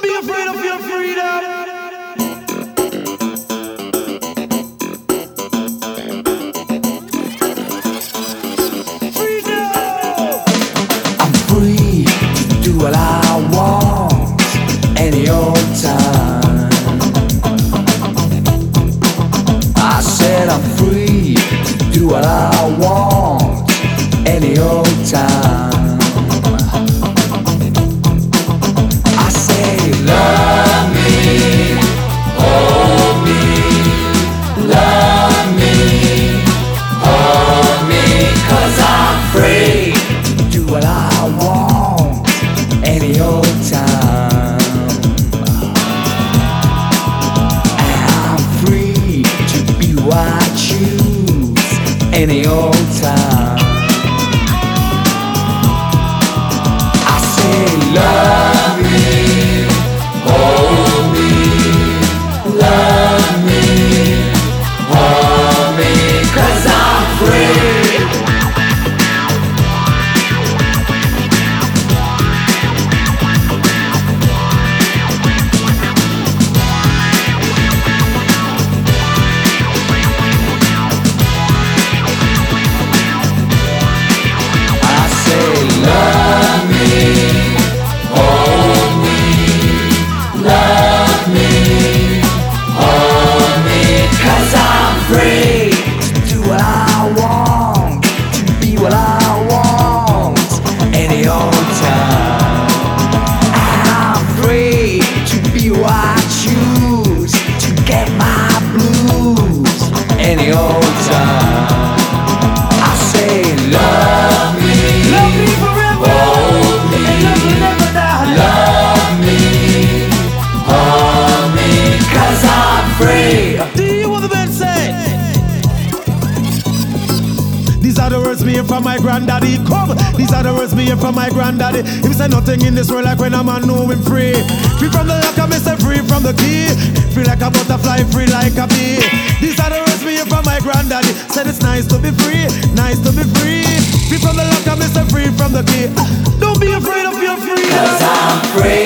Don't be afraid of your freedom. What I want any old time. I said I'm free to do what I want any old time. I say love me, hold me, love me, hold me, 'cause I'm free to do what I want any old time. I'm free to be who I choose any old time. I say love me, hold me, love me, hold me, 'cause I'm free. Any old time. I say love me, Love me forever, hold me, and love will never die. love me, hold me, 'cause I'm free. Do you hear what the man said? These are the words me hear from my granddaddy. Come, these are the words me hear from my granddaddy. He said nothing in this world like when a man know him free. Free from the lock, I miss free from the key. Free like a butterfly, free like a bee. These are the words me hear from my granddaddy. Said it's nice to be free, nice to be free. Free from the lock, I miss free from the key. Don't be afraid of your freedom. 'Cause I'm free.